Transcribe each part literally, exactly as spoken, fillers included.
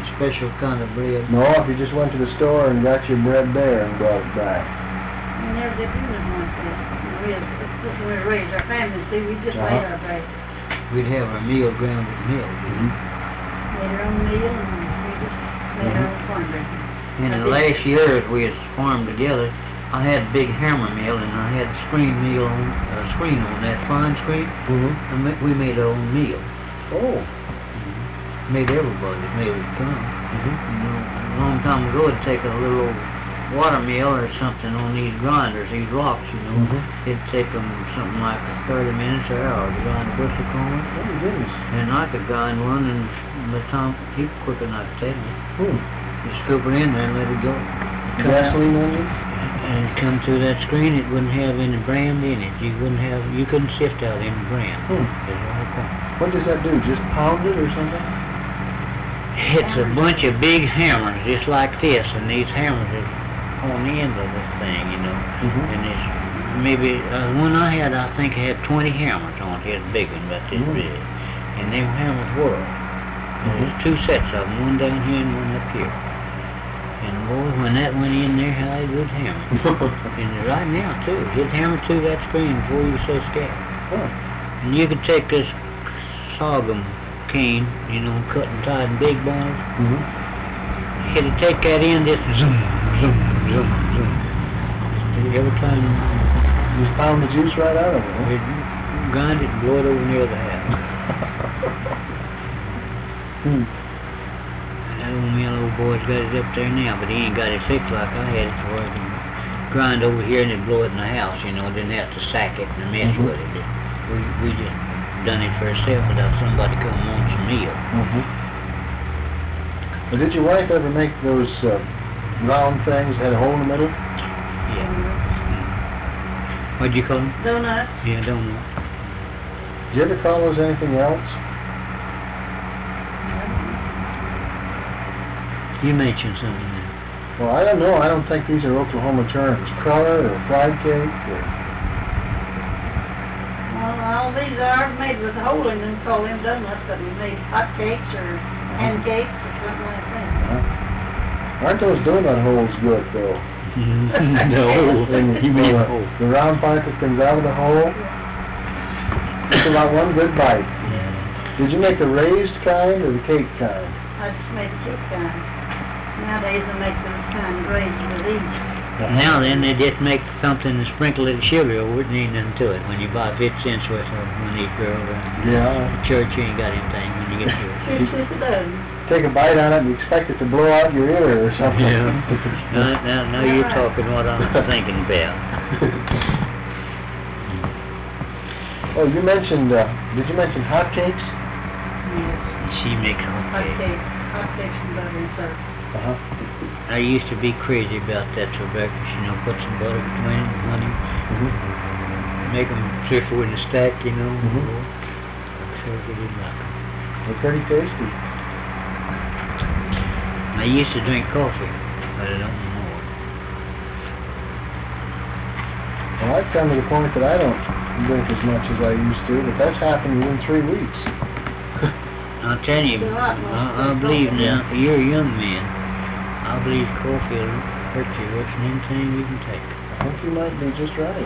special kind of bread? No, if you just went to the store and got your bread there and brought it back. We never did do nothing like that. We was, we were raised our family, see, we just Uh-huh. made our bread. We'd have our meal ground with milk. Mm-hmm. Made our own meal and we just made our own cornbread. And in the last years we had farmed together, I had a big hammer mill and I had a screen meal on, a screen on that fine screen. Mm-hmm. And ma- we made our own meal. Oh. Made everybody's meal would come. Mm-hmm. You know, a long time ago it'd take a little old water mill or something on these grinders, these rocks, you know. Mm-hmm. It'd take them something like thirty minutes or an hour to grind a bushel corn. Oh, my goodness. And I could grind one and by the time he'd quicker than I could take it. Hmm. You scoop it in there and let it go. Come Gasoline engine? out, and it come through that screen, it wouldn't have any brand in it. You wouldn't have, you couldn't sift out any brand. Hmm. It's all corn. What does that do? Just pound it or something? It's a bunch of big hammers just like this, and these hammers is on the end of the thing, you know. Mm-hmm. And it's maybe, uh, one I had, I think it had twenty hammers on it. It's big one, about this Mm. big. And them hammers were. There's two sets of them, one down here and one up here. And boy, when that went in there, how it would hammer. And right now too, it'd hammer to that screen before you say scat. Huh. And you could take this sorghum cane, you know, cut and tied in big bars. Mm-hmm. It'd take that in, just zoom, zoom, zoom, zoom. Just every time Just pound the juice right out of it, huh? we'd grind it and blow it over near the house. Hmm. That old mill old boy's got it up there now, but he ain't got it fixed like I had it to where I can grind over here and then blow it in the house, you know, didn't have to sack it and mess Mhm. with it. It- We, we just done it for ourselves without somebody coming on some meal. Mm-hmm. Well, did your wife ever make those uh, round things that had a hole in the middle? Yeah. What'd you call them? Donuts. Yeah, donut. Did you ever call those anything else? You mentioned something there. Well, I don't know. I don't think these are Oklahoma terms. Cruller or fried cake or... Well, all these are made with a hole in them, call them donuts, but we made hot cakes or pancakes or something like that. Uh, aren't those donut holes good, though? No. And You mean the, hole. the round part that comes out of the hole? Just about one good bite. Yeah. Did you make the raised kind or the cake kind? I just made the cake kind. Nowadays I make them kind of raised with these. Now then, they just make something and sprinkle a little sugar over it and ain't nothing to it. When you buy fifty cents worth of one of these girls around Yeah. church, you ain't got anything when you get to it. Here's what it does. Take a bite on it and you expect it to blow out your ear or something. Now, now, now you're talking what I'm thinking about. Oh, you mentioned, uh, did you mention hot cakes? Yes. She makes hot Hot cakes. cakes. Hot cakes and butter and syrup. Uh-huh. I used to be crazy about that for breakfast, you know, put some butter between it and honey, Mm-hmm. make them three or four in a stack, you know. Mhm. I'm sure they didn't like 'em. They're pretty tasty. I used to drink coffee, but I don't anymore. Well, I've come to the point that I don't drink as much as I used to, but that's happened within three weeks. I'll tell you, It's a lot more I, I believe now, you're a young man, I believe coffee will hurt you worse than anything you can take. I think you might be just right.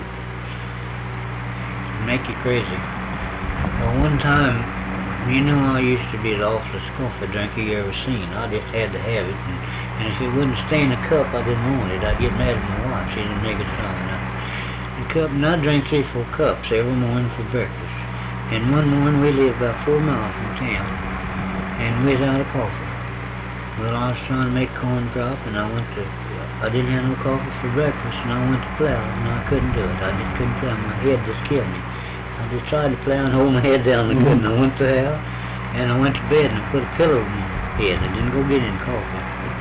Make you crazy. Well, one time, you know, I used to be the awfulest coffee drinker you ever seen. I just had to have it, and, and if it wouldn't stay in the cup, I didn't want it. I'd get mad at my wife. She didn't make it strong enough. The cup, and I drank three, four cups every morning for breakfast. And one morning, we lived about four miles from town, and we was out of coffee. Well, I was trying to make corn crop, and I went to, I didn't have no coffee for breakfast, and I went to plow, and I couldn't do it. I just couldn't plow. My head just killed me. I just tried to plow and hold my head down, and I couldn't. I went to hell, and I went to bed, and I put a pillow over my head. I didn't go get any coffee.